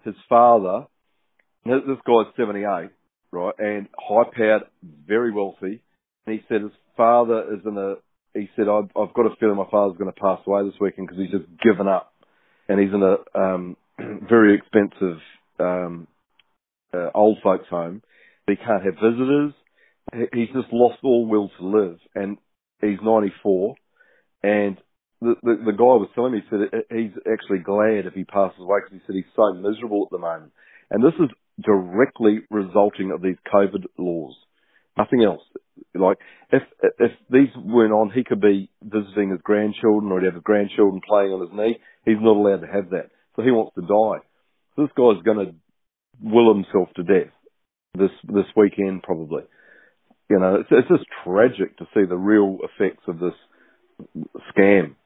his father, this guy's 78, right, and high-powered, very wealthy, and he said his father is he said, I've got a feeling my father's going to pass away this weekend because he's just given up, and he's in a very expensive old folks home. He can't have visitors. He's just lost all will to live, and he's 94, and the guy was telling me, he said he's actually glad if he passes away because he said he's so miserable at the moment. And this is directly resulting of these COVID laws. Nothing else. Like, if these weren't on, he could be visiting his grandchildren, or he'd have his grandchildren playing on his knee. He's not allowed to have that. So he wants to die. So this guy's going to will himself to death this weekend, probably. You know, it's just tragic to see the real effects of this scam.